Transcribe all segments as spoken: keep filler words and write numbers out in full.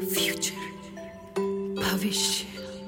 Future, भविष्य।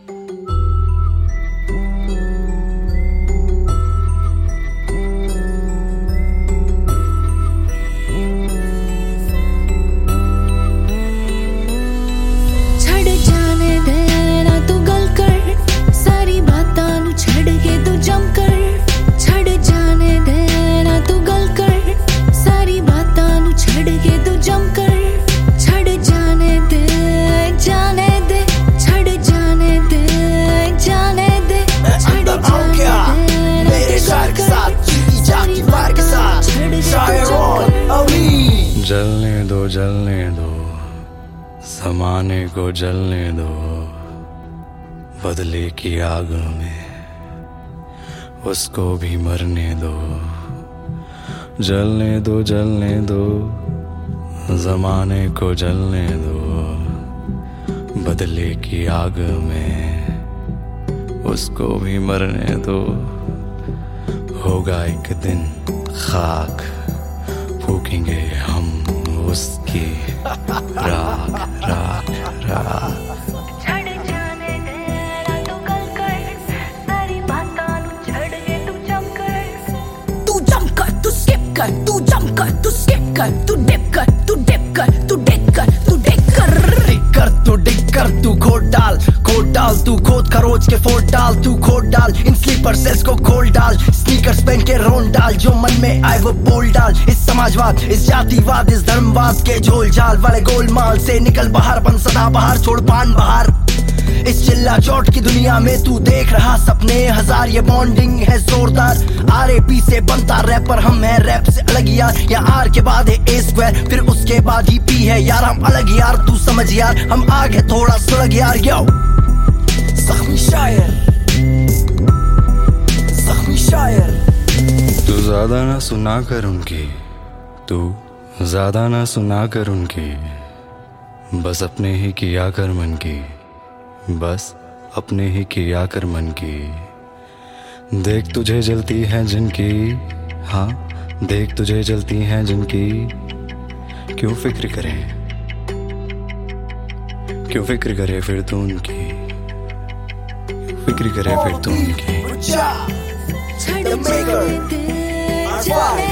जलने दो जलने दो ज़माने को जलने दो, बदले की आग में उसको भी मरने दो। जलने दो जलने दो ज़माने को जलने दो, बदले की आग में उसको भी मरने दो। होगा एक दिन खाक, फूकेंगे हम उसकी राख राख राख। छड़ जाने दे तू गल कर, सारी बातां नू छड़ के तू जम कर। तू जम कर, तू स्किप कर, तू जम कर, तू स्किप कर, तू डिप कर, तू डिप कर, तू डिक कर, तू डिक कर। डिक कर तू डिक कर, तू खोद डाल खोद डाल, तू खोद खरोच के फोड़ डाल, तू खोद डाल इन स्लीपर सेल्स को खोल डाल। स्नीकर्स पहन के रोन डाल, जो मन में आए वो बोल डाल। इस समाजवाद, इस जातिवाद, इस धर्मवाद के झोल झाल वाले गोलमाल से निकल बाहर, बन सदा बाहर, छोड़ पान बाहर। इस चिल्ला चोट की दुनिया में तू देख रहा सपने हजार, ये बॉन्डिंग है जोरदार। आर ए पी से बनता रैपर, हम है रैप से अलग यार। या आर के बाद है ए स्क्वायर, फिर उसके बाद ही पी है यार। हम अलग यार, तू समझ यार, हम आगे थोड़ा सुलग यार। यो ज़ख्मी शायर, ज़ख्मी शायर। तू ज्यादा ना सुना कर उनकी, तू ज्यादा ना सुना कर उनकी, बस अपने ही किया कर मन की, बस अपने ही किया कर मन की। देख तुझे जलती हैं जिनकी, हाँ देख तुझे जलती हैं जिनकी, क्यों फिक्र करें, क्यों फिक्र करे फिर तू उनकी, फिक्र करे फिर तू उनकी। छड़ जाने दे, जाने